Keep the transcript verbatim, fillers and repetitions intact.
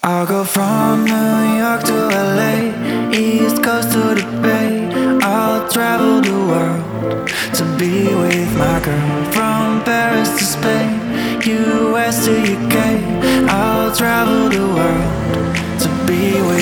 I'll go from New York to L A, East Coast to the Bay. I'll travel the world to be with my girl. From Paris to Spain, U S to U K. I'll travel the world to be with